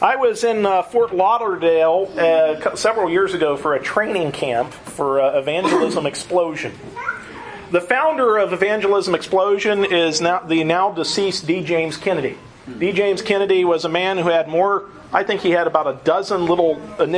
I was in Fort Lauderdale several years ago for a training camp for Evangelism Explosion. The founder of Evangelism Explosion is the now deceased D. James Kennedy. D. James Kennedy was a man who had I think he had about a dozen little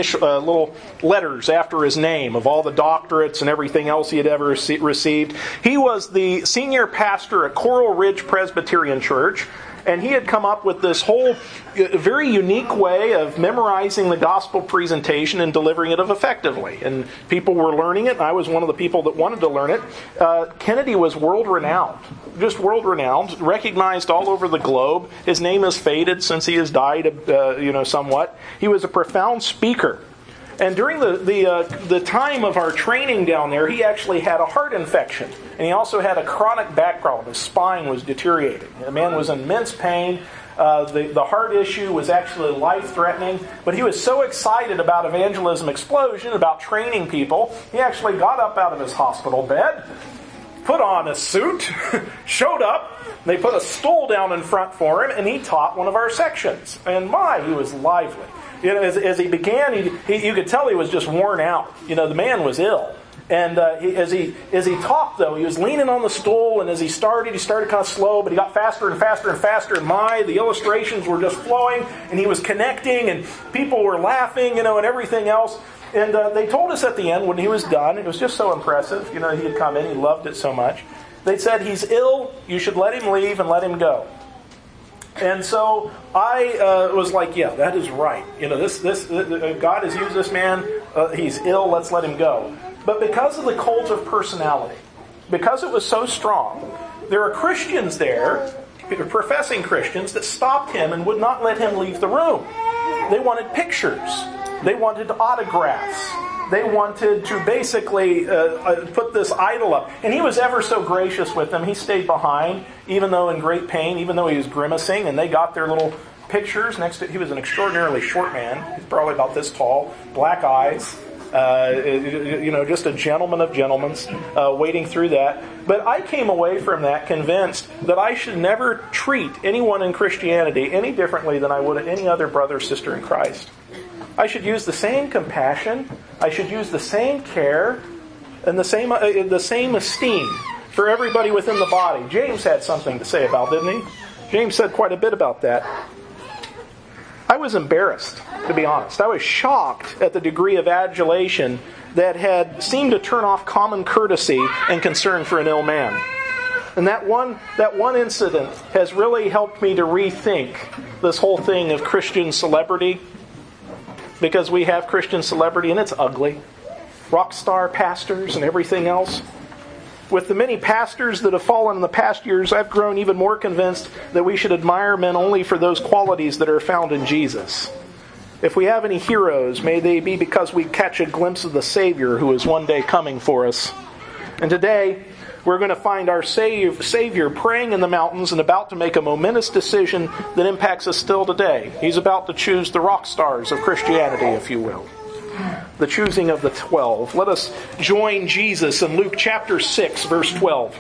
letters after his name of all the doctorates and everything else he had ever received. He was the senior pastor at Coral Ridge Presbyterian Church. And he had come up with this whole very unique way of memorizing the gospel presentation and delivering it effectively. And people were learning it, and I was one of the people that wanted to learn it. Kennedy was world-renowned, just world-renowned, recognized all over the globe. His name has faded since he has died, somewhat. He was a profound speaker. And during the time of our training down there, he actually had a heart infection. And he also had a chronic back problem. His spine was deteriorating. The man was in immense pain. The heart issue was actually life-threatening. But he was so excited about Evangelism Explosion, about training people, he actually got up out of his hospital bed, put on a suit, showed up. They put a stool down in front for him, and he taught one of our sections. And he was lively. As he began, you could tell he was just worn out. The man was ill. And as he talked, though, he was leaning on the stool, and as he started kind of slow, but he got faster and faster and faster, and the illustrations were just flowing, and he was connecting, and people were laughing, and everything else. And they told us at the end, when he was done, it was just so impressive, he had come in, he loved it so much. They said, "He's ill, you should let him leave and let him go." And so I was like, yeah, that is right. God has used this man. He's ill. Let's let him go. But because of the cult of personality, because it was so strong, there are Christians there, professing Christians, that stopped him and would not let him leave the room. They wanted pictures. They wanted autographs. They wanted to basically put this idol up. And he was ever so gracious with them. He stayed behind, even though in great pain, even though he was grimacing, and they got their little pictures next to. He was an extraordinarily short man. He's probably about this tall, black eyes, just a gentleman of gentlemen, wading through that. But I came away from that convinced that I should never treat anyone in Christianity any differently than I would any other brother or sister in Christ. I should use the same compassion. I should use the same care and the same esteem for everybody within the body. James had something to say about it, didn't he? James said quite a bit about that. I was embarrassed, to be honest. I was shocked at the degree of adulation that had seemed to turn off common courtesy and concern for an ill man. And that one incident has really helped me to rethink this whole thing of Christian celebrity. Because we have Christian celebrity and it's ugly. Rock star pastors and everything else. With the many pastors that have fallen in the past years, I've grown even more convinced that we should admire men only for those qualities that are found in Jesus. If we have any heroes, may they be because we catch a glimpse of the Savior who is one day coming for us. And today, we're going to find our Savior praying in the mountains and about to make a momentous decision that impacts us still today. He's about to choose the rock stars of Christianity, if you will. The choosing of the 12. Let us join Jesus in Luke chapter 6, verse 12.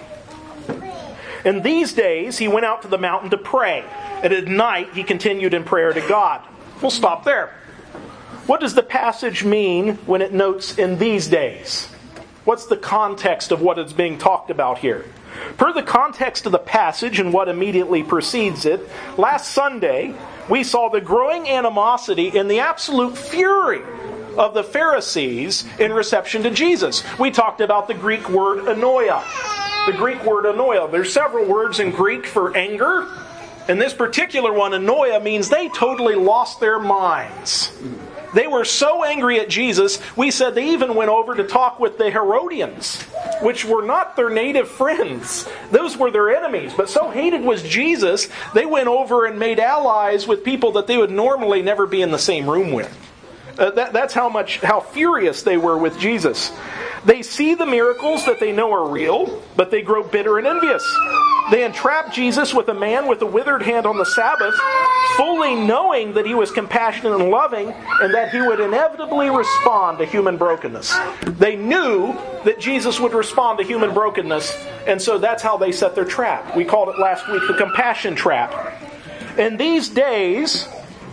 In these days, he went out to the mountain to pray. And at night, he continued in prayer to God. We'll stop there. What does the passage mean when it notes in these days? What's the context of what is being talked about here? Per the context of the passage and what immediately precedes it, last Sunday we saw the growing animosity and the absolute fury of the Pharisees in reception to Jesus. We talked about the Greek word anoia. The Greek word anoia. There's several words in Greek for anger. And this particular one, anoia, means they totally lost their minds. They were so angry at Jesus, we said they even went over to talk with the Herodians, which were not their native friends. Those were their enemies. But so hated was Jesus, they went over and made allies with people that they would normally never be in the same room with. That's how furious they were with Jesus. They see the miracles that they know are real, but they grow bitter and envious. They entrap Jesus with a man with a withered hand on the Sabbath, fully knowing that he was compassionate and loving, and that he would inevitably respond to human brokenness. They knew that Jesus would respond to human brokenness, and so that's how they set their trap. We called it last week the compassion trap. In these days,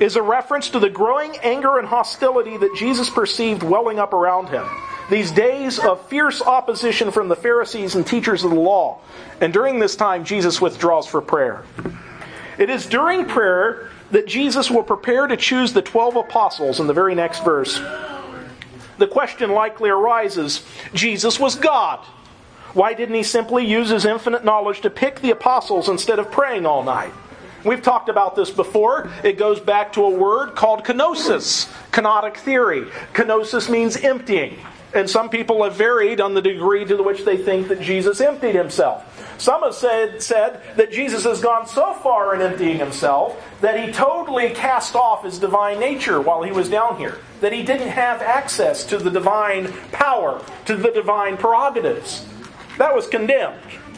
is a reference to the growing anger and hostility that Jesus perceived welling up around him. These days of fierce opposition from the Pharisees and teachers of the law. And during this time, Jesus withdraws for prayer. It is during prayer that Jesus will prepare to choose the 12 apostles in the very next verse. The question likely arises, Jesus was God. Why didn't he simply use his infinite knowledge to pick the apostles instead of praying all night? We've talked about this before. It goes back to a word called kenosis, kenotic theory. Kenosis means emptying. And some people have varied on the degree to which they think that Jesus emptied himself. Some have said that Jesus has gone so far in emptying himself that he totally cast off his divine nature while he was down here. That he didn't have access to the divine power, to the divine prerogatives. That was condemned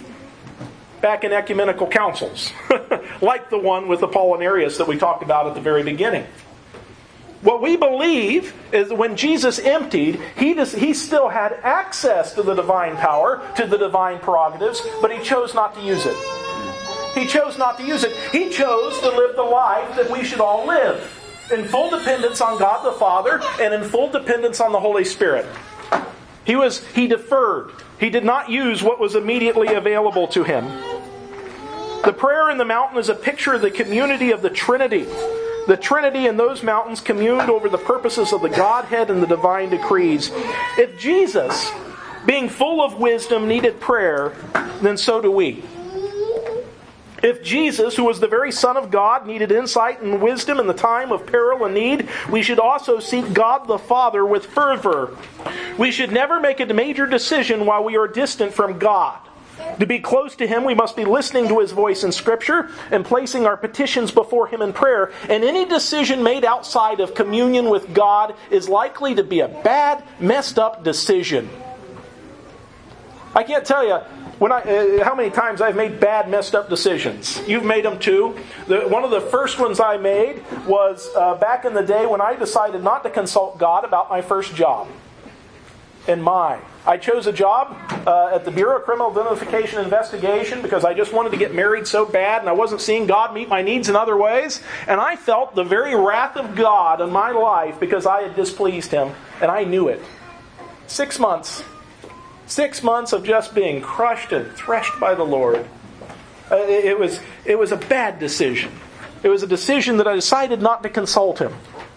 back in ecumenical councils, like the one with Apollinarius that we talked about at the very beginning. What we believe is that when Jesus emptied, he still had access to the divine power, to the divine prerogatives, but he chose not to use it. He chose not to use it. He chose to live the life that we should all live, in full dependence on God the Father and in full dependence on the Holy Spirit. He deferred. He did not use what was immediately available to him. The prayer in the mountain is a picture of the community of the Trinity. The Trinity in those mountains communed over the purposes of the Godhead and the divine decrees. If Jesus, being full of wisdom, needed prayer, then so do we. If Jesus, who was the very Son of God, needed insight and wisdom in the time of peril and need, we should also seek God the Father with fervor. We should never make a major decision while we are distant from God. To be close to Him, we must be listening to His voice in Scripture and placing our petitions before Him in prayer. And any decision made outside of communion with God is likely to be a bad, messed up decision. I can't tell you how many times I've made bad, messed up decisions. You've made them too. One of the first ones I made was back in the day when I decided not to consult God about my first job. I chose a job at the Bureau of Criminal Identification Investigation because I just wanted to get married so bad and I wasn't seeing God meet my needs in other ways. And I felt the very wrath of God in my life because I had displeased Him. And I knew it. 6 months. 6 months of just being crushed and threshed by the Lord. It was a bad decision. It was a decision that I decided not to consult Him.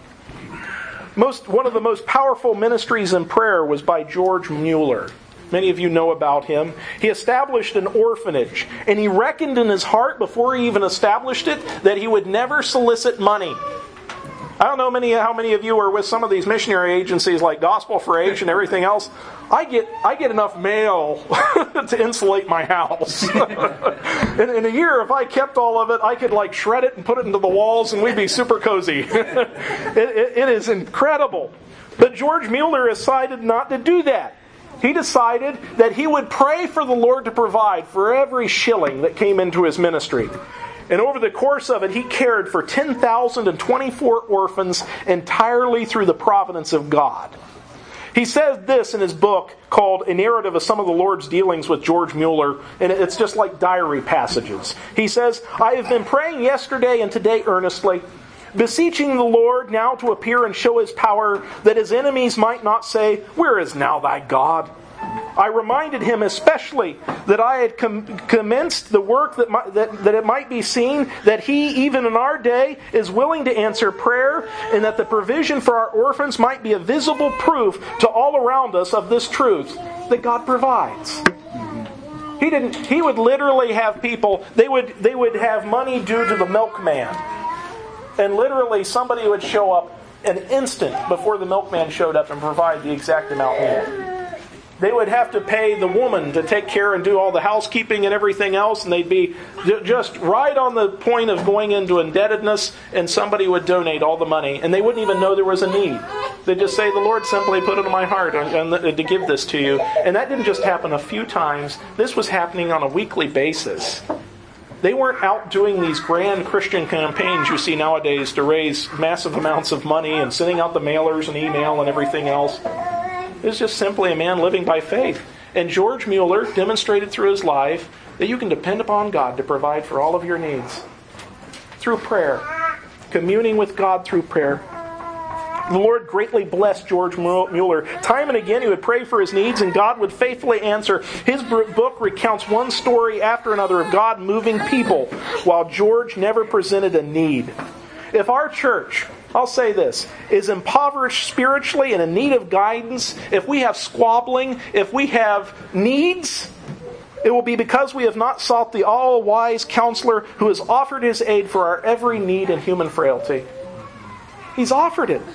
One of the most powerful ministries in prayer was by George Mueller. Many of you know about him. He established an orphanage, and he reckoned in his heart before he even established it that he would never solicit money. I don't know how many of you are with some of these missionary agencies like Gospel for Age and everything else. I get enough mail to insulate my house. In a year, if I kept all of it, I could shred it and put it into the walls and we'd be super cozy. It is incredible. But George Mueller decided not to do that. He decided that he would pray for the Lord to provide for every shilling that came into his ministry. And over the course of it, he cared for 10,024 orphans entirely through the providence of God. He says this in his book called A Narrative of Some of the Lord's Dealings with George Mueller, and it's just like diary passages. He says, I have been praying yesterday and today earnestly, beseeching the Lord now to appear and show His power, that His enemies might not say, Where is now thy God? I reminded him especially that I had commenced the work that it might be seen that He, even in our day, is willing to answer prayer, and that the provision for our orphans might be a visible proof to all around us of this truth, that God provides. He would literally have people, they would have money due to the milkman. And literally somebody would show up an instant before the milkman showed up and provide the exact amount needed. They would have to pay the woman to take care and do all the housekeeping and everything else, and they'd be just right on the point of going into indebtedness, and somebody would donate all the money, and they wouldn't even know there was a need. They'd just say, the Lord simply put it in my heart to give this to you. And that didn't just happen a few times. This was happening on a weekly basis. They weren't out doing these grand Christian campaigns you see nowadays to raise massive amounts of money and sending out the mailers and email and everything else. It's just simply a man living by faith. And George Mueller demonstrated through his life that you can depend upon God to provide for all of your needs. Through prayer. communing with God through prayer. The Lord greatly blessed George Mueller. Time and again he would pray for his needs, and God would faithfully answer. His book recounts one story after another of God moving people, while George never presented a need. If our church, I'll say this, is impoverished spiritually and in need of guidance, if we have squabbling, if we have needs, it will be because we have not sought the all-wise counselor who has offered his aid for our every need and human frailty. He's offered it.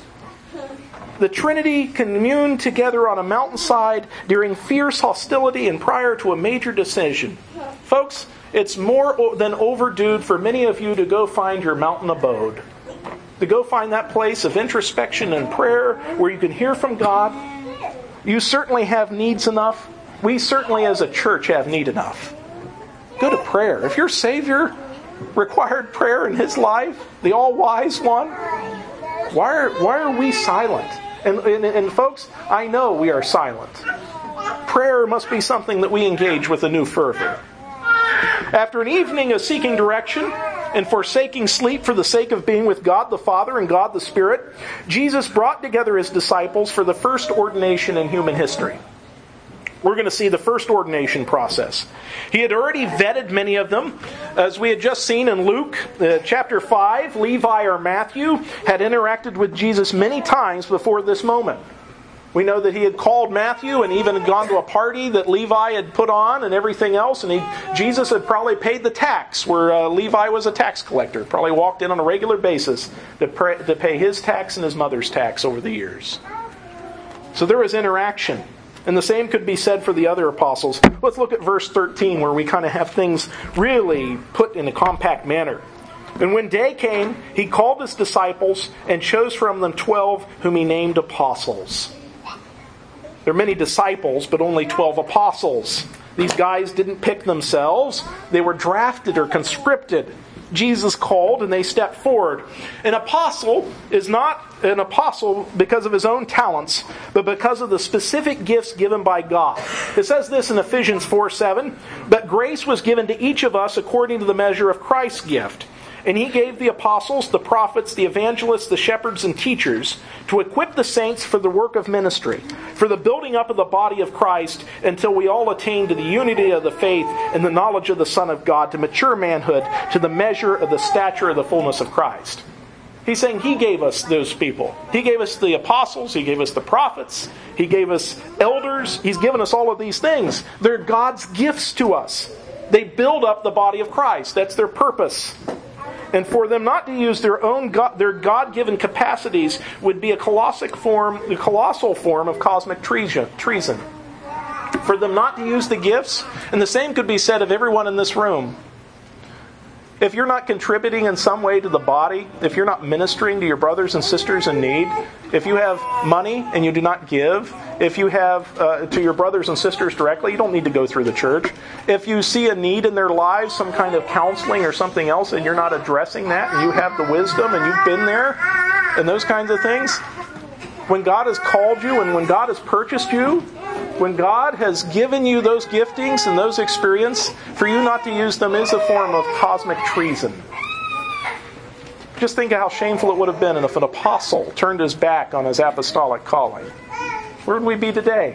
The Trinity communed together on a mountainside during fierce hostility and prior to a major decision. Folks, it's more than overdue for many of you to go find your mountain abode. To go find that place of introspection and prayer where you can hear from God. You certainly have needs enough. We certainly as a church have need enough. Go to prayer. If your Savior required prayer in His life, the all-wise one, why are we silent? And folks, I know we are silent. Prayer must be something that we engage with a new fervor. After an evening of seeking direction and forsaking sleep for the sake of being with God the Father and God the Spirit, Jesus brought together His disciples for the first ordination in human history. We're going to see the first ordination process. He had already vetted many of them. As we had just seen in Luke chapter 5, Levi or Matthew had interacted with Jesus many times before this moment. We know that he had called Matthew and even had gone to a party that Levi had put on and everything else. And Jesus had probably paid the tax where Levi was a tax collector. Probably walked in on a regular basis to pay his tax and his mother's tax over the years. So there was interaction. And the same could be said for the other apostles. Let's look at verse 13 where we kind of have things really put in a compact manner. And when day came, he called his disciples and chose from them 12 whom he named apostles. There are many disciples, but only 12 apostles. These guys didn't pick themselves. They were drafted or conscripted. Jesus called and they stepped forward. An apostle is not an apostle because of his own talents, but because of the specific gifts given by God. It says this in Ephesians 4:7, "But grace was given to each of us according to the measure of Christ's gift. And he gave the apostles, the prophets, the evangelists, the shepherds, and teachers to equip the saints for the work of ministry, for the building up of the body of Christ, until we all attain to the unity of the faith and the knowledge of the Son of God, to mature manhood, to the measure of the stature of the fullness of Christ." He's saying He gave us those people. He gave us the apostles. He gave us the prophets. He gave us elders. He's given us all of these things. They're God's gifts to us. They build up the body of Christ. That's their purpose. And for them not to use their God-given capacities would be a colossal form of cosmic treason. For them not to use the gifts, and the same could be said of everyone in this room. If you're not contributing in some way to the body, if you're not ministering to your brothers and sisters in need, if you have money and you do not give, if you have to your brothers and sisters directly, you don't need to go through the church. If you see a need in their lives, some kind of counseling or something else, and you're not addressing that, and you have the wisdom and you've been there, and those kinds of things, when God has called you and when God has purchased you, when God has given you those giftings and those experience, for you not to use them is a form of cosmic treason. Just think of how shameful it would have been if an apostle turned his back on his apostolic calling. Where would we be today?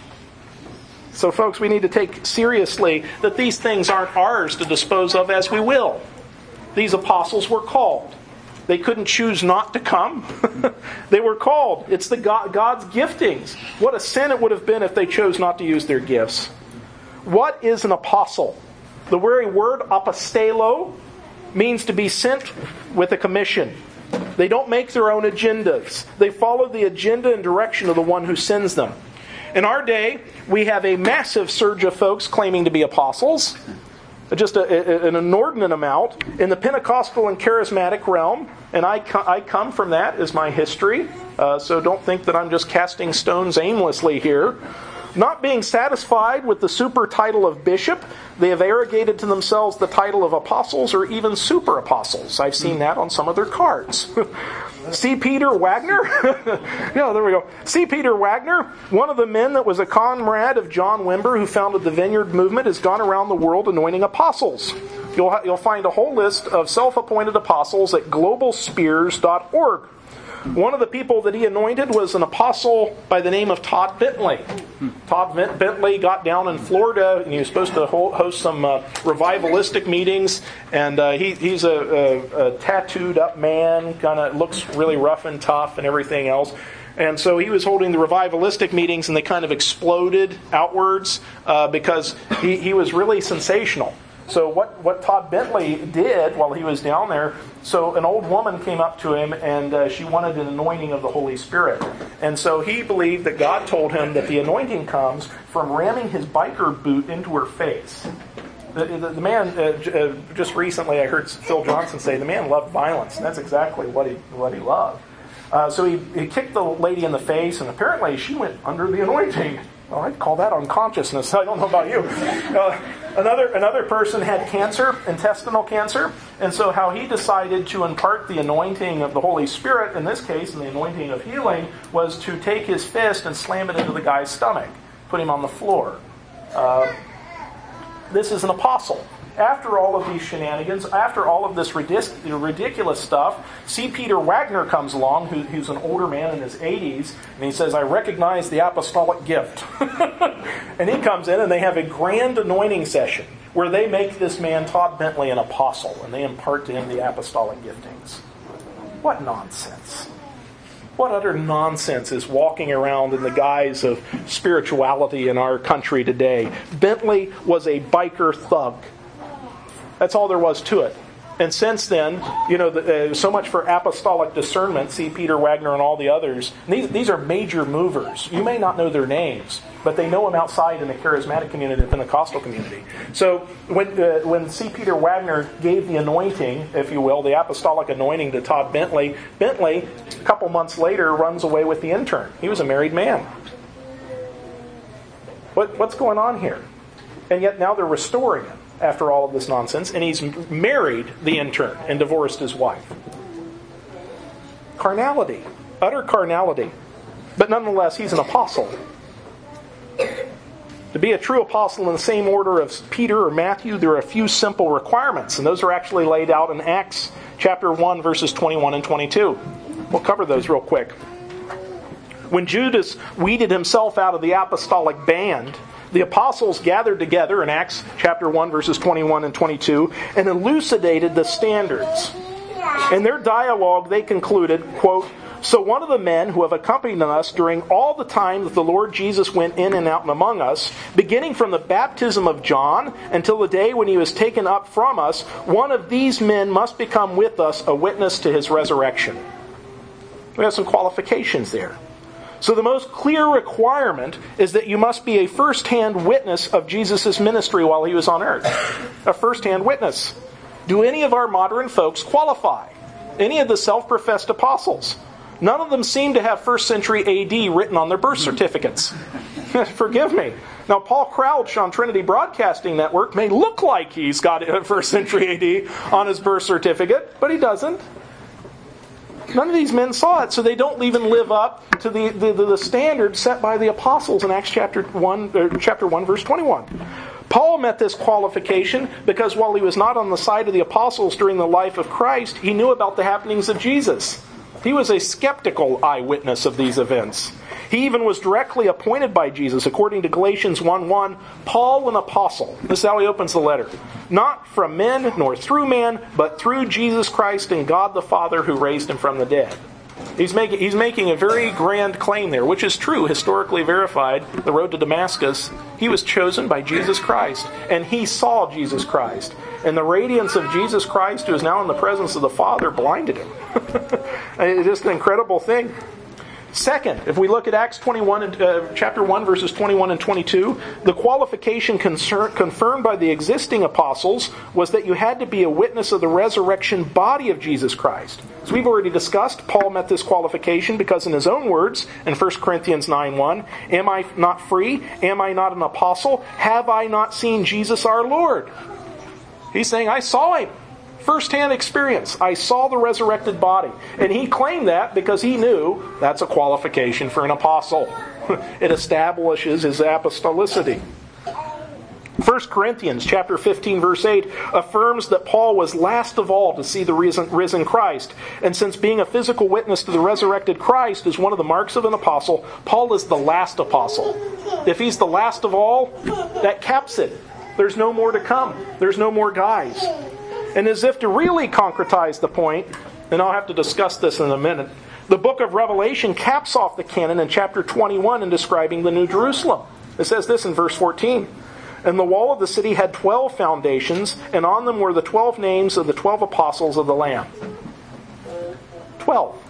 So folks, we need to take seriously that these things aren't ours to dispose of as we will. These apostles were called. They couldn't choose not to come. They were called. It's the God's giftings. What a sin it would have been if they chose not to use their gifts. What is an apostle? The very word apostello means to be sent with a commission. They don't make their own agendas. They follow the agenda and direction of the one who sends them. In our day, we have a massive surge of folks claiming to be apostles. Just an inordinate amount in the Pentecostal and charismatic realm, and I come from that as my history, so don't think that I'm just casting stones aimlessly here. Not being satisfied with the super title of bishop, they have arrogated to themselves the title of apostles or even super apostles. I've seen that on some of their cards. C. Peter Wagner? Yeah, there we go. C. Peter Wagner, one of the men that was a comrade of John Wimber who founded the Vineyard Movement, has gone around the world anointing apostles. you'll find a whole list of self-appointed apostles at globalspears.org. One of the people that he anointed was an apostle by the name of Todd Bentley. Todd Bentley got down in Florida, and he was supposed to host some revivalistic meetings. And he's a tattooed-up man, kind of looks really rough and tough and everything else. And so he was holding the revivalistic meetings, and they kind of exploded outwards because he was really sensational. So what Todd Bentley did while he was down there, so an old woman came up to him and she wanted an anointing of the Holy Spirit. And so he believed that God told him that the anointing comes from ramming his biker boot into her face. The man, just recently I heard Phil Johnson say, the man loved violence. And that's exactly what he loved. So he kicked the lady in the face, and apparently she went under the anointing. Well, I'd call that unconsciousness. I don't know about you. Another person had cancer, intestinal cancer, and so how he decided to impart the anointing of the Holy Spirit, in this case, and the anointing of healing, was to take his fist and slam it into the guy's stomach, put him on the floor. This is an apostle. After all of these shenanigans, after all of this ridiculous stuff, C. Peter Wagner comes along, who's an older man in his 80s, and he says, I recognize the apostolic gift. And he comes in, and they have a grand anointing session where they make this man, Todd Bentley, an apostle, and they impart to him the apostolic giftings. What nonsense. What utter nonsense is walking around in the guise of spirituality in our country today. Bentley was a biker thug. That's all there was to it. And since then, so much for apostolic discernment, see Peter Wagner and all the others. These are major movers. You may not know their names, but they know them outside in the charismatic community, the Pentecostal community. So when C. Peter Wagner gave the anointing, if you will, the apostolic anointing to Todd Bentley, a couple months later runs away with the intern. He was a married man. What's going on here? And yet now they're restoring him after all of this nonsense, and he's married the intern and divorced his wife. Carnality. Utter carnality. But nonetheless, he's an apostle. To be a true apostle in the same order as Peter or Matthew, there are a few simple requirements, and those are actually laid out in Acts chapter 1, verses 21 and 22. We'll cover those real quick. When Judas weeded himself out of the apostolic band, the apostles gathered together in Acts chapter 1, verses 21 and 22, and elucidated the standards. In their dialogue, they concluded, quote, So one of the men who have accompanied us during all the time that the Lord Jesus went in and out among us, beginning from the baptism of John until the day when he was taken up from us, one of these men must become with us a witness to his resurrection. We have some qualifications there. So the most clear requirement is that you must be a first-hand witness of Jesus' ministry while he was on earth. A first-hand witness. Do any of our modern folks qualify? Any of the self-professed apostles? None of them seem to have first century AD written on their birth certificates. Forgive me. Now, Paul Crouch on Trinity Broadcasting Network may look like he's got a first century AD on his birth certificate, but he doesn't. None of these men saw it, so they don't even live up to the standard set by the apostles in Acts chapter 1, verse 21. Paul met this qualification because while he was not on the side of the apostles during the life of Christ, he knew about the happenings of Jesus. He was a skeptical eyewitness of these events. He even was directly appointed by Jesus. According to Galatians 1:1, Paul, an apostle. This is how he opens the letter. Not from men, nor through man, but through Jesus Christ and God the Father who raised him from the dead. He's making a very grand claim there, which is true, historically verified. The road to Damascus, he was chosen by Jesus Christ, and he saw Jesus Christ. And the radiance of Jesus Christ, who is now in the presence of the Father, blinded him. It's just an incredible thing. Second, if we look at Acts 21, chapter 1, verses 21 and 22, the qualification confirmed by the existing apostles was that you had to be a witness of the resurrection body of Jesus Christ. As we've already discussed, Paul met this qualification because in his own words, in 1 Corinthians 9:1, am I not free? Am I not an apostle? Have I not seen Jesus our Lord? He's saying, I saw him. First-hand experience. I saw the resurrected body. And he claimed that because he knew that's a qualification for an apostle. It establishes his apostolicity. 1 Corinthians chapter 15, verse 8 affirms that Paul was last of all to see the risen Christ. And since being a physical witness to the resurrected Christ is one of the marks of an apostle, Paul is the last apostle. If he's the last of all, that caps it. There's no more to come. There's no more guys. And as if to really concretize the point, and I'll have to discuss this in a minute, the book of Revelation caps off the canon in chapter 21 in describing the New Jerusalem. It says this in verse 14. And the wall of the city had 12 foundations, and on them were the 12 names of the 12 apostles of the Lamb. 12.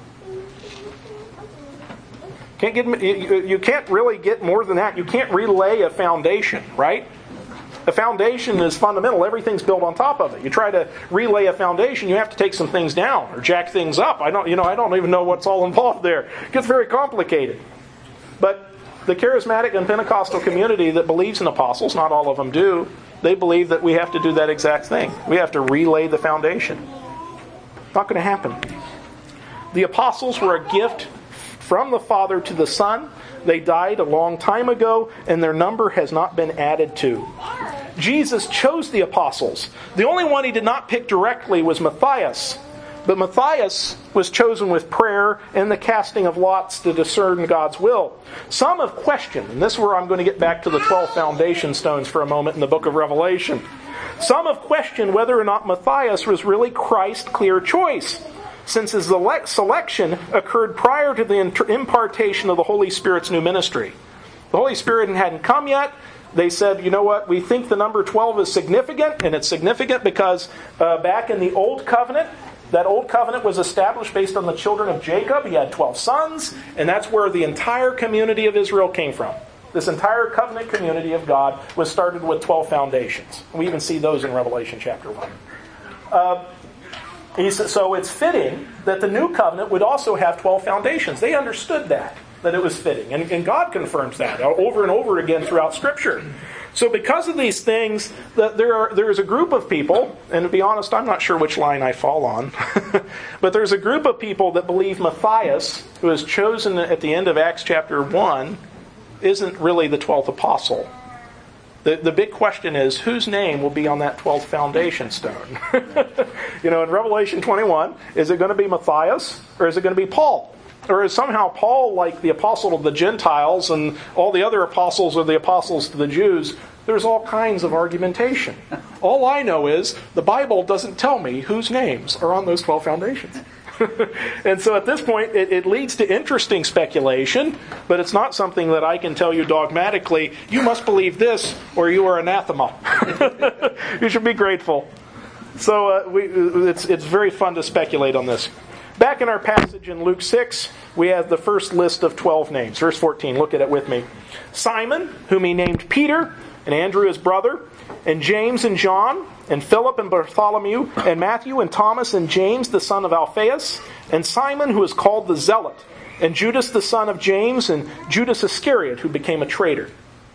You can't really get more than that. You can't relay a foundation, right? A foundation is fundamental. Everything's built on top of it. You try to relay a foundation, you have to take some things down or jack things up. I don't even know what's all involved there. It gets very complicated. But the charismatic and Pentecostal community that believes in apostles, not all of them do, they believe that we have to do that exact thing. We have to relay the foundation. Not going to happen. The apostles were a gift from the Father to the Son. They died a long time ago, and their number has not been added to. Jesus chose the apostles. The only one he did not pick directly was Matthias. But Matthias was chosen with prayer and the casting of lots to discern God's will. Some have questioned, and this is where I'm going to get back to the 12 foundation stones for a moment in the book of Revelation. Some have questioned whether or not Matthias was really Christ's clear choice, since his selection occurred prior to the impartation of the Holy Spirit's new ministry. The Holy Spirit hadn't come yet. They said, you know what, we think the number 12 is significant, and it's significant because back in the Old Covenant, that Old Covenant was established based on the children of Jacob. He had 12 sons, and that's where the entire community of Israel came from. This entire covenant community of God was started with 12 foundations. We even see those in Revelation chapter 1. So it's fitting that the new covenant would also have 12 foundations. They understood that it was fitting. And God confirms that over and over again throughout Scripture. So because of these things, there is a group of people, and to be honest, I'm not sure which line I fall on, but there's a group of people that believe Matthias, who is chosen at the end of Acts chapter 1, isn't really the 12th apostle. The big question is, whose name will be on that 12th foundation stone? In Revelation 21, is it going to be Matthias, or is it going to be Paul? Or is somehow Paul like the apostle of the Gentiles and all the other apostles are the apostles to the Jews? There's all kinds of argumentation. All I know is the Bible doesn't tell me whose names are on those 12 foundations. And so at this point, it leads to interesting speculation, but it's not something that I can tell you dogmatically, you must believe this or you are anathema. You should be grateful. So it's very fun to speculate on this. Back in our passage in Luke 6, we have the first list of 12 names. Verse 14, look at it with me. Simon, whom he named Peter, and Andrew his brother, and James and John, and Philip and Bartholomew, and Matthew and Thomas and James the son of Alphaeus, and Simon who is called the Zealot, and Judas the son of James, and Judas Iscariot who became a traitor.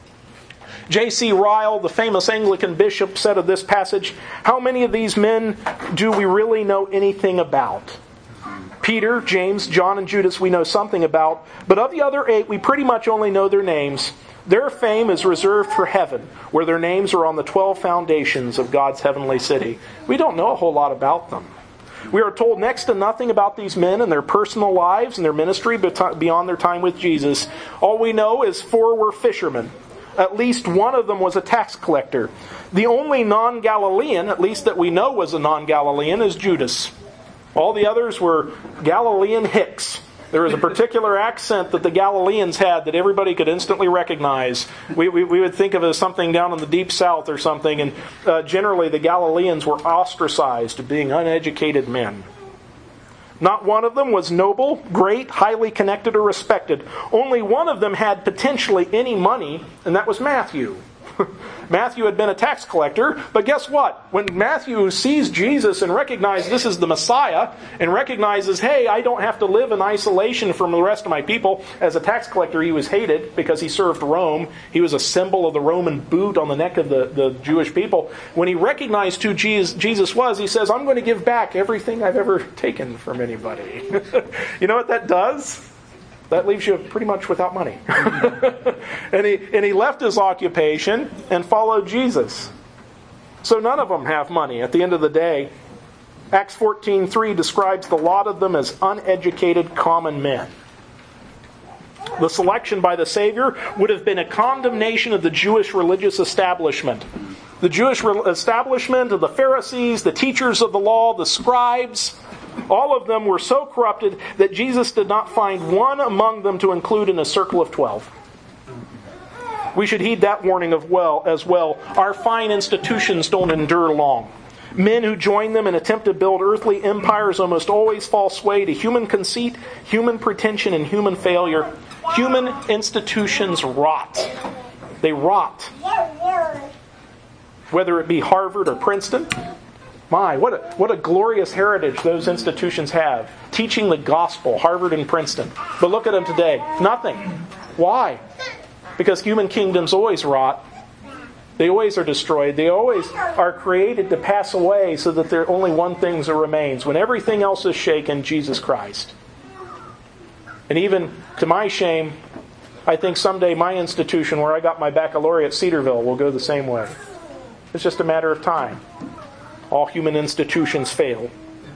J.C. Ryle, the famous Anglican bishop, said of this passage, how many of these men do we really know anything about? Peter, James, John, and Judas we know something about, but of the other 8 we pretty much only know their names. Their fame is reserved for heaven, where their names are on the 12 foundations of God's heavenly city. We don't know a whole lot about them. We are told next to nothing about these men and their personal lives and their ministry beyond their time with Jesus. All we know is 4 were fishermen. At least one of them was a tax collector. The only non-Galilean, at least that we know was a non-Galilean, is Judas. All the others were Galilean hicks. There was a particular accent that the Galileans had that everybody could instantly recognize. We would think of it as something down in the deep south or something, and generally the Galileans were ostracized as being uneducated men. Not one of them was noble, great, highly connected, or respected. Only one of them had potentially any money, and that was Matthew. Matthew had been a tax collector, but guess what? When Matthew sees Jesus and recognizes this is the Messiah, and recognizes, hey, I don't have to live in isolation from the rest of my people. As a tax collector, he was hated because he served Rome. He was a symbol of the Roman boot on the neck of the Jewish people. When he recognized who Jesus was, he says, I'm going to give back everything I've ever taken from anybody. You know what that does? That leaves you pretty much without money. and he left his occupation and followed Jesus. So none of them have money at the end of the day. Acts 14:3 describes the lot of them as uneducated common men. The selection by the Savior would have been a condemnation of the Jewish religious establishment. The Jewish establishment of the Pharisees, the teachers of the law, the scribes, all of them were so corrupted that Jesus did not find one among them to include in a circle of 12. We should heed that warning as well. Our fine institutions don't endure long. Men who join them and attempt to build earthly empires almost always fall sway to human conceit, human pretension, and human failure. Human institutions rot. They rot. Whether it be Harvard or Princeton. My, what a glorious heritage those institutions have. Teaching the gospel, Harvard and Princeton. But look at them today. Nothing. Why? Because human kingdoms always rot. They always are destroyed. They always are created to pass away so that there only one thing remains. When everything else is shaken, Jesus Christ. And even to my shame, I think someday my institution where I got my baccalaureate at Cedarville will go the same way. It's just a matter of time. All human institutions fail.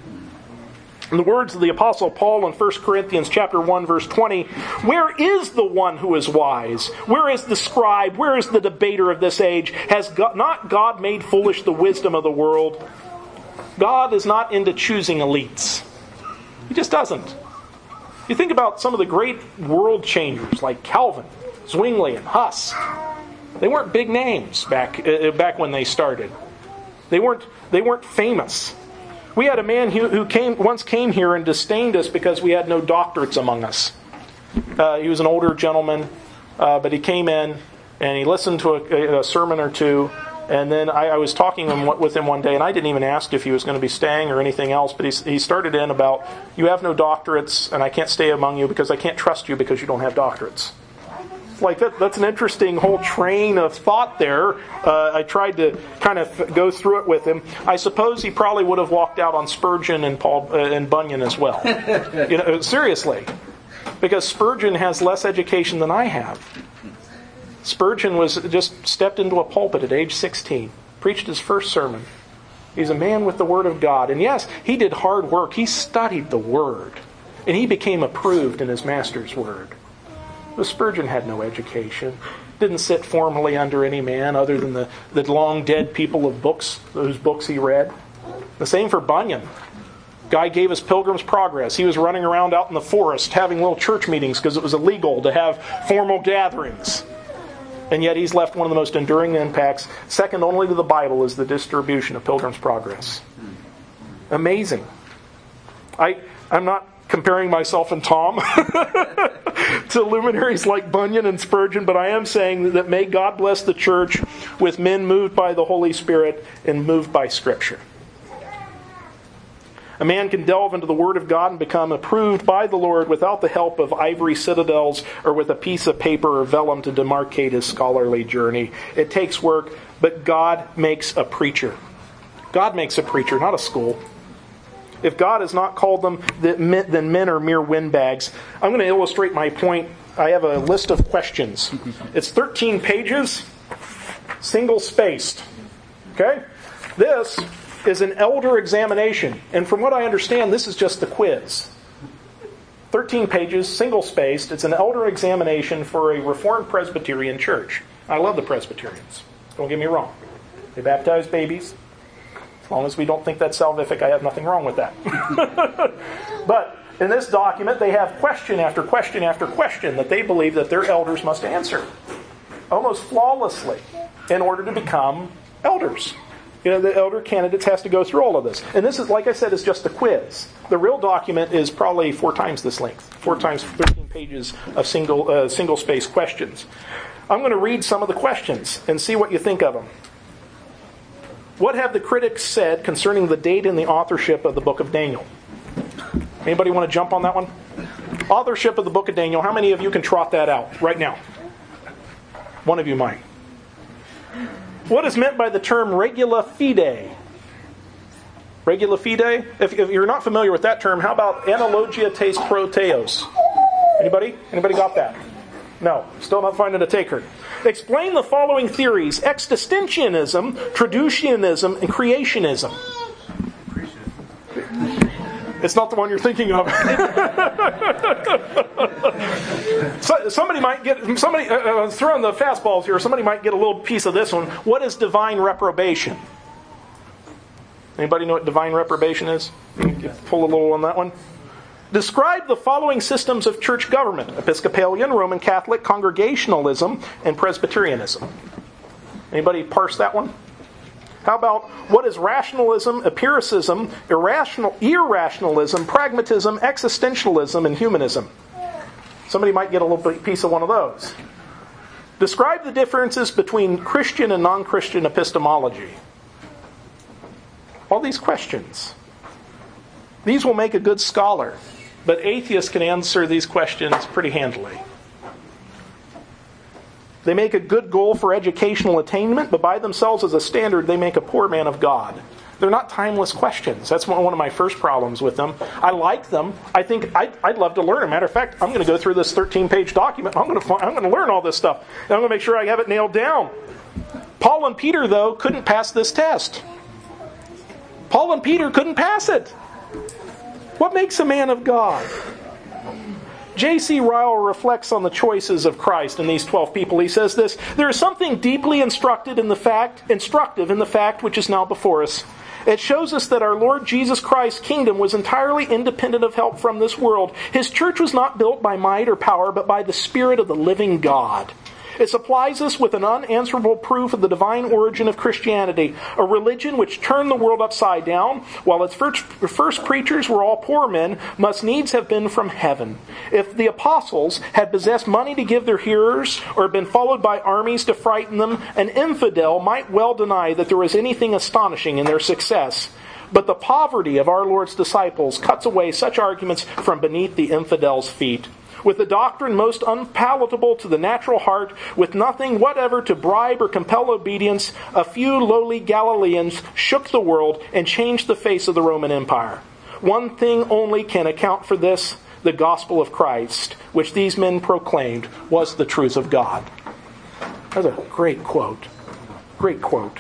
In the words of the Apostle Paul in 1 Corinthians chapter 1, verse 20, where is the one who is wise? Where is the scribe? Where is the debater of this age? Has not God made foolish the wisdom of the world? God is not into choosing elites. He just doesn't. You think about some of the great world changers like Calvin, Zwingli, and Huss. They weren't big names back when they started. They weren't famous. We had a man who once came here and disdained us because we had no doctorates among us. He was an older gentleman, but he came in and he listened to a sermon or two. And then I was talking with him one day, and I didn't even ask if he was going to be staying or anything else. But he started in about, you have no doctorates, and I can't stay among you because I can't trust you because you don't have doctorates. Like that's an interesting whole train of thought there. I tried to kind of go through it with him. I suppose he probably would have walked out on Spurgeon and and Bunyan as well. Seriously, because Spurgeon has less education than I have. Spurgeon just stepped into a pulpit at age 16, preached his first sermon. He's a man with the Word of God, and yes, he did hard work. He studied the Word, and he became approved in his master's Word. But Spurgeon had no education. Didn't sit formally under any man other than the long dead people of books, whose books he read. The same for Bunyan. Guy gave us Pilgrim's Progress. He was running around out in the forest having little church meetings because it was illegal to have formal gatherings. And yet he's left one of the most enduring impacts. Second only to the Bible is the distribution of Pilgrim's Progress. Amazing. I'm not comparing myself and Tom to luminaries like Bunyan and Spurgeon, but I am saying that may God bless the church with men moved by the Holy Spirit and moved by Scripture. A man can delve into the Word of God and become approved by the Lord without the help of ivory citadels or with a piece of paper or vellum to demarcate his scholarly journey. It takes work, but God makes a preacher. God makes a preacher, not a school. If God has not called them, then men are mere windbags. I'm going to illustrate my point. I have a list of questions. It's 13 pages, single-spaced. Okay? This is an elder examination. And from what I understand, this is just the quiz. 13 pages, single-spaced. It's an elder examination for a Reformed Presbyterian church. I love the Presbyterians. Don't get me wrong. They baptize babies. As long as we don't think that's salvific, I have nothing wrong with that. But in this document, they have question after question after question that they believe that their elders must answer. Almost flawlessly in order to become elders. The elder candidates has to go through all of this. And this is, like I said, is just the quiz. The real document is probably 4 times this length. 4 times 13 pages of single-space questions. I'm going to read some of the questions and see what you think of them. What have the critics said concerning the date and the authorship of the book of Daniel? Anybody want to jump on that one? Authorship of the book of Daniel. How many of you can trot that out right now? One of you might. What is meant by the term regula fide? Regula fide? If you're not familiar with that term, how about analogia tes pro theos? Anybody? Anybody got that? No. Still not finding a taker. Explain the following theories: existentianism, traducianism, and creationism. It's not the one you're thinking of. Somebody might get throwing the fastballs here. Somebody might get a little piece of this one. What is divine reprobation? Anybody know what divine reprobation is? Pull a little on that one. Describe the following systems of church government: Episcopalian, Roman Catholic, Congregationalism, and Presbyterianism. Anybody parse that one? How about what is rationalism, empiricism, irrationalism, pragmatism, existentialism, and humanism? Somebody might get a little piece of one of those. Describe the differences between Christian and non-Christian epistemology. All these questions. These will make a good scholar, but atheists can answer these questions pretty handily. They make a good goal for educational attainment, but by themselves as a standard, they make a poor man of God. They're not timeless questions. That's one of my first problems with them. I like them. I think I'd love to learn. As a matter of fact, I'm going to go through this 13-page document. I'm going to learn all this stuff. And I'm going to make sure I have it nailed down. Paul and Peter, though, couldn't pass this test. Paul and Peter couldn't pass it. What makes a man of God? J.C. Ryle reflects on the choices of Christ in these 12 people. He says this: there is something deeply instructive in the fact which is now before us. It shows us that our Lord Jesus Christ's kingdom was entirely independent of help from this world. His church was not built by might or power, but by the Spirit of the living God. It supplies us with an unanswerable proof of the divine origin of Christianity, a religion which turned the world upside down, while its first preachers were all poor men, must needs have been from heaven. If the apostles had possessed money to give their hearers, or been followed by armies to frighten them, an infidel might well deny that there was anything astonishing in their success. But the poverty of our Lord's disciples cuts away such arguments from beneath the infidel's feet. With a doctrine most unpalatable to the natural heart, with nothing whatever to bribe or compel obedience, a few lowly Galileans shook the world and changed the face of the Roman Empire. One thing only can account for this: the gospel of Christ, which these men proclaimed, was the truth of God. That's a great quote. Great quote.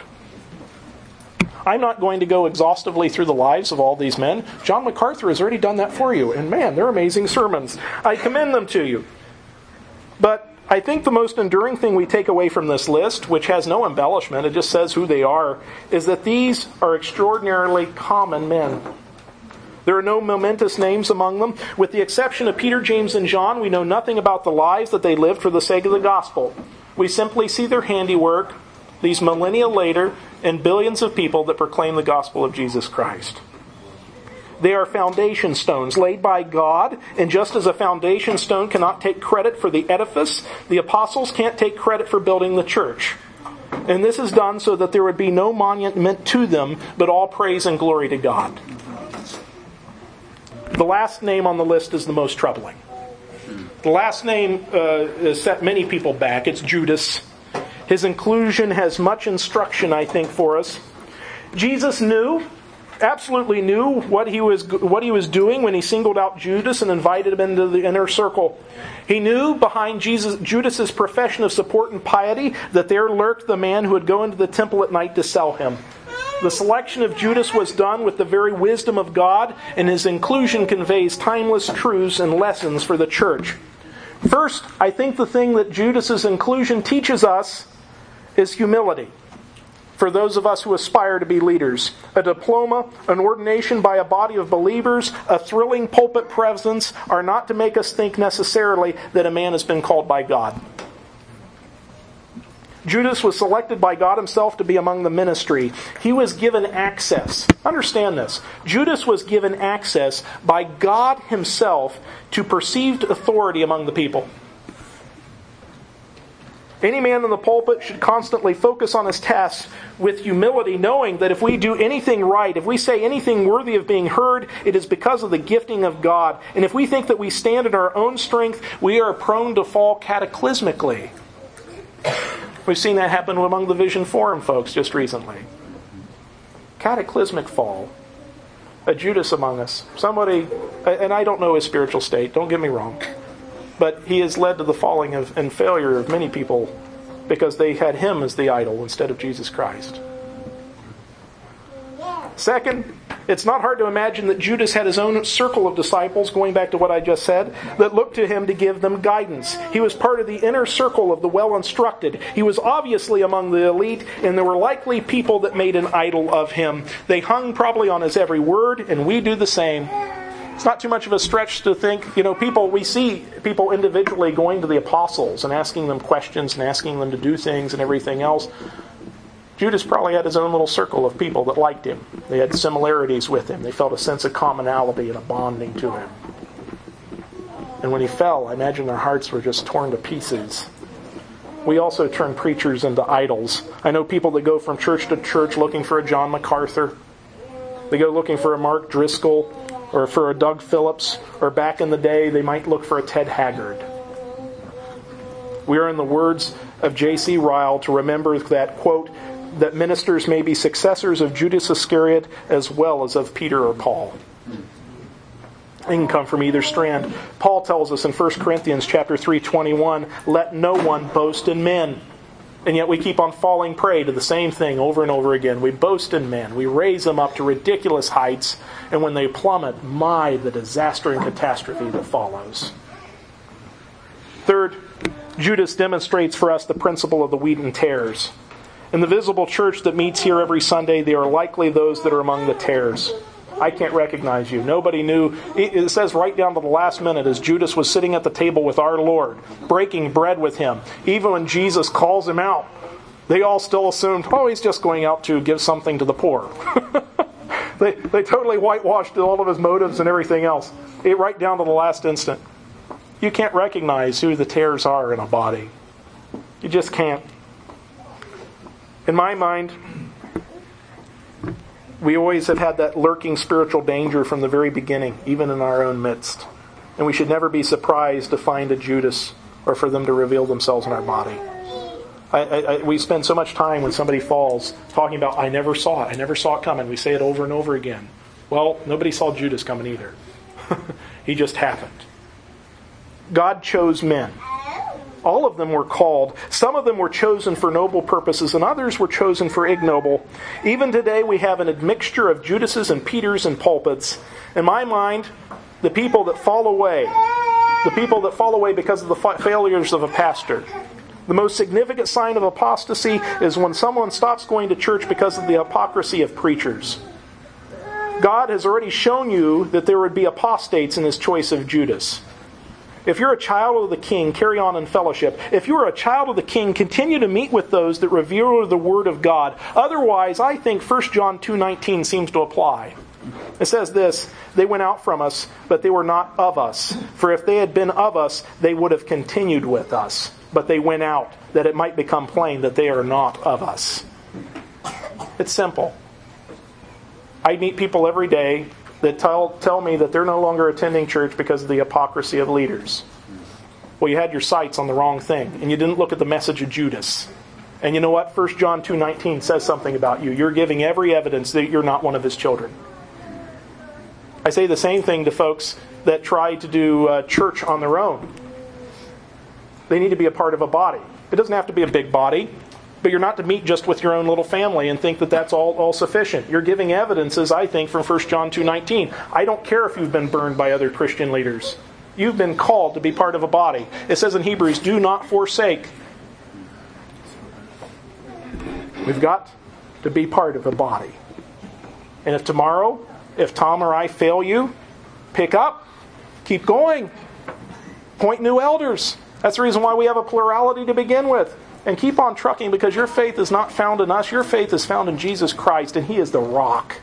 I'm not going to go exhaustively through the lives of all these men. John MacArthur has already done that for you. And man, they're amazing sermons. I commend them to you. But I think the most enduring thing we take away from this list, which has no embellishment, it just says who they are, is that these are extraordinarily common men. There are no momentous names among them. With the exception of Peter, James, and John, we know nothing about the lives that they lived for the sake of the gospel. We simply see their handiwork, these millennia later, and billions of people that proclaim the gospel of Jesus Christ. They are foundation stones laid by God, and just as a foundation stone cannot take credit for the edifice, the apostles can't take credit for building the church. And this is done so that there would be no monument to them, but all praise and glory to God. The last name on the list is the most troubling. The last name has set many people back. It's Judas. His inclusion has much instruction, I think, for us. Jesus absolutely knew what he was doing when he singled out Judas and invited him into the inner circle. He knew behind Judas's profession of support and piety that there lurked the man who would go into the temple at night to sell him. The selection of Judas was done with the very wisdom of God, and his inclusion conveys timeless truths and lessons for the church. First, I think the thing that Judas's inclusion teaches us is humility. For those of us who aspire to be leaders, a diploma, an ordination by a body of believers, a thrilling pulpit presence are not to make us think necessarily that a man has been called by God. Judas was selected by God himself to be among the ministry. He was given access. Understand this. Judas was given access by God himself to perceived authority among the people. Any man in the pulpit should constantly focus on his tasks with humility, knowing that if we do anything right, if we say anything worthy of being heard, it is because of the gifting of God. And if we think that we stand in our own strength, we are prone to fall cataclysmically. We've seen that happen among the Vision Forum folks just recently. Cataclysmic fall. A Judas among us. Somebody, and I don't know his spiritual state, don't get me wrong. But he has led to the falling and failure of many people because they had him as the idol instead of Jesus Christ. Second, it's not hard to imagine that Judas had his own circle of disciples, going back to what I just said, that looked to him to give them guidance. He was part of the inner circle of the well-instructed. He was obviously among the elite, and there were likely people that made an idol of him. They hung probably on his every word, and we do the same. It's not too much of a stretch to think, we see people individually going to the apostles and asking them questions and asking them to do things and everything else. Judas probably had his own little circle of people that liked him. They had similarities with him. They felt a sense of commonality and a bonding to him. And when he fell, I imagine their hearts were just torn to pieces. We also turn preachers into idols. I know people that go from church to church looking for a John MacArthur. They go looking for a Mark Driscoll or for a Doug Phillips, or back in the day, they might look for a Ted Haggard. We are in the words of J.C. Ryle to remember that, quote, that ministers may be successors of Judas Iscariot as well as of Peter or Paul. It can come from either strand. Paul tells us in 1 Corinthians chapter 3:21, let no one boast in men. And yet we keep on falling prey to the same thing over and over again. We boast in men. We raise them up to ridiculous heights. And when they plummet, the disaster and catastrophe that follows. Third, Judas demonstrates for us the principle of the wheat and tares. In the visible church that meets here every Sunday, they are likely those that are among the tares. I can't recognize you. Nobody knew. It says right down to the last minute as Judas was sitting at the table with our Lord, breaking bread with him. Even when Jesus calls him out, they all still assumed, he's just going out to give something to the poor. They totally whitewashed all of his motives and everything else. Right down to the last instant. You can't recognize who the tares are in a body. You just can't. In my mind, we always have had that lurking spiritual danger from the very beginning, even in our own midst. And we should never be surprised to find a Judas or for them to reveal themselves in our body. We spend so much time when somebody falls talking about, I never saw it coming. We say it over and over again. Well, nobody saw Judas coming either. He just happened. God chose men. All of them were called. Some of them were chosen for noble purposes, and others were chosen for ignoble. Even today we have an admixture of Judases and Peters in pulpits. In my mind, the people that fall away because of the failures of a pastor. The most significant sign of apostasy is when someone stops going to church because of the hypocrisy of preachers. God has already shown you that there would be apostates in his choice of Judas. If you're a child of the King, carry on in fellowship. If you are a child of the King, continue to meet with those that reveal the Word of God. Otherwise, I think 1 John 2:19 seems to apply. It says this, they went out from us, but they were not of us. For if they had been of us, they would have continued with us. But they went out, that it might become plain that they are not of us. It's simple. I meet people every day that tell me that they're no longer attending church because of the hypocrisy of leaders. Well, you had your sights on the wrong thing, and you didn't look at the message of Judas. And you know what? 1 John 2:19 says something about you. You're giving every evidence that you're not one of his children. I say the same thing to folks that try to do church on their own. They need to be a part of a body. It doesn't have to be a big body. But you're not to meet just with your own little family and think that that's all sufficient. You're giving evidences, I think, from 1 John 2:19. I don't care if you've been burned by other Christian leaders. You've been called to be part of a body. It says in Hebrews, do not forsake. We've got to be part of a body. And if tomorrow, if Tom or I fail you, pick up, keep going. Point new elders. That's the reason why we have a plurality to begin with. And keep on trucking, because your faith is not found in us. Your faith is found in Jesus Christ, and he is the rock.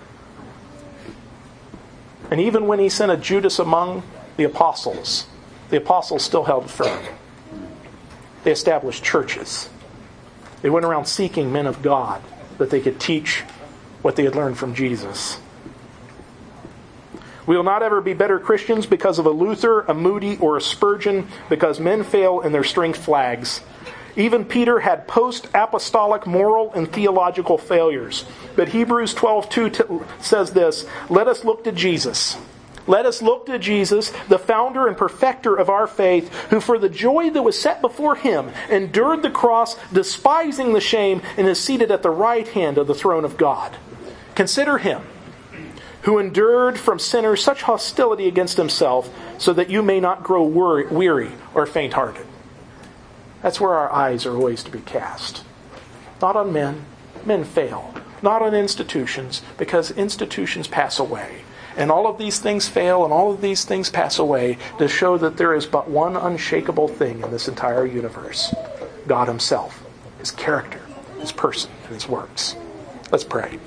And even when he sent a Judas among the apostles still held firm. They established churches. They went around seeking men of God that they could teach what they had learned from Jesus. We will not ever be better Christians because of a Luther, a Moody, or a Spurgeon, because men fail and their strength flags. Even Peter had post-apostolic moral and theological failures. But Hebrews 12:2 says this, let us look to Jesus, Let us look to Jesus, the founder and perfecter of our faith, who for the joy that was set before him endured the cross, despising the shame, and is seated at the right hand of the throne of God. Consider him, who endured from sinners such hostility against himself, so that you may not grow weary or faint-hearted. That's where our eyes are always to be cast. Not on men. Men fail. Not on institutions, because institutions pass away. And all of these things fail, and all of these things pass away to show that there is but one unshakable thing in this entire universe. God himself, his character, his person, and his works. Let's pray.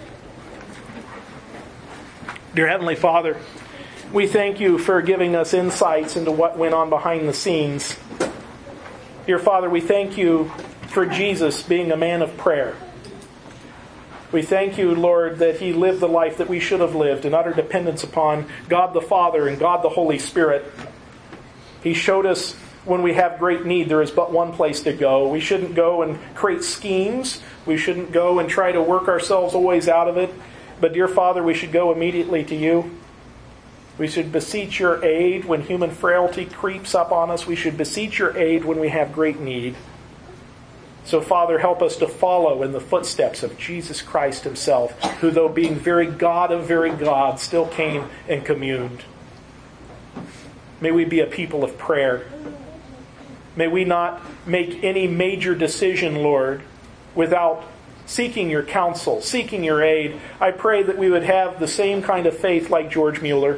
Dear Heavenly Father, we thank you for giving us insights into what went on behind the scenes. Dear Father, we thank you for Jesus being a man of prayer. We thank you, Lord, that he lived the life that we should have lived in utter dependence upon God the Father and God the Holy Spirit. He showed us when we have great need, there is but one place to go. We shouldn't go and create schemes. We shouldn't go and try to work ourselves always out of it. But, dear Father, we should go immediately to you. We should beseech your aid when human frailty creeps up on us. We should beseech your aid when we have great need. So, Father, help us to follow in the footsteps of Jesus Christ himself, who, though being very God of very God, still came and communed. May we be a people of prayer. May we not make any major decision, Lord, without seeking your counsel, seeking your aid. I pray that we would have the same kind of faith like George Mueller,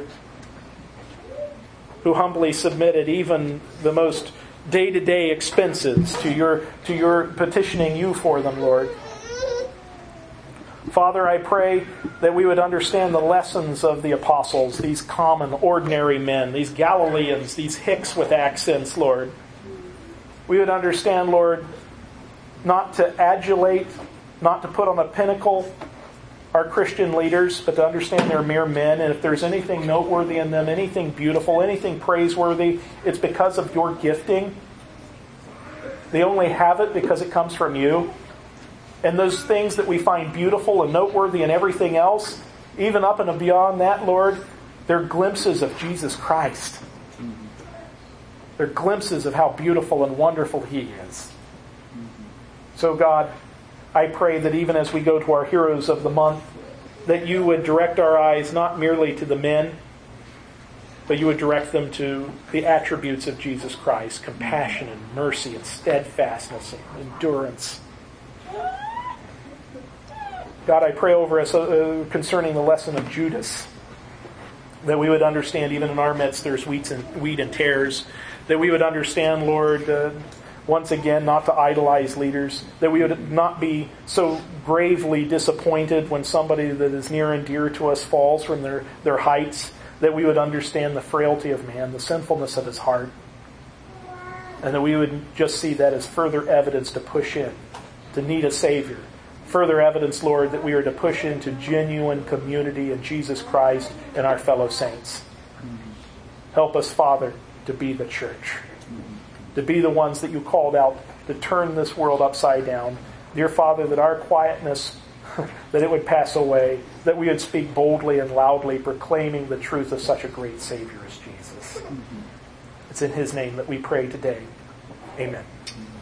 who humbly submitted even the most day-to-day expenses to your petitioning you for them, Lord. Father, I pray that we would understand the lessons of the apostles, these common, ordinary men, these Galileans, these hicks with accents, Lord. We would understand, Lord, not to adulate, not to put on a pinnacle our Christian leaders, but to understand they're mere men, and if there's anything noteworthy in them, anything beautiful, anything praiseworthy, it's because of your gifting. They only have it because it comes from you. And those things that we find beautiful and noteworthy and everything else, even up and beyond that, Lord, they're glimpses of Jesus Christ. They're glimpses of how beautiful and wonderful he is. So God, I pray that even as we go to our heroes of the month, that you would direct our eyes not merely to the men, but you would direct them to the attributes of Jesus Christ, compassion and mercy and steadfastness and endurance. God, I pray over us concerning the lesson of Judas, that we would understand even in our midst there's wheat and tares, that we would understand, Lord, once again, not to idolize leaders, that we would not be so gravely disappointed when somebody that is near and dear to us falls from their heights, that we would understand the frailty of man, the sinfulness of his heart, and that we would just see that as further evidence to push in, to need a Savior. Further evidence, Lord, that we are to push into genuine community in Jesus Christ and our fellow saints. Help us, Father, to be the church. To be the ones that you called out to turn this world upside down. Dear Father, that our quietness, that it would pass away, that we would speak boldly and loudly, proclaiming the truth of such a great Savior as Jesus. It's in his name that we pray today. Amen.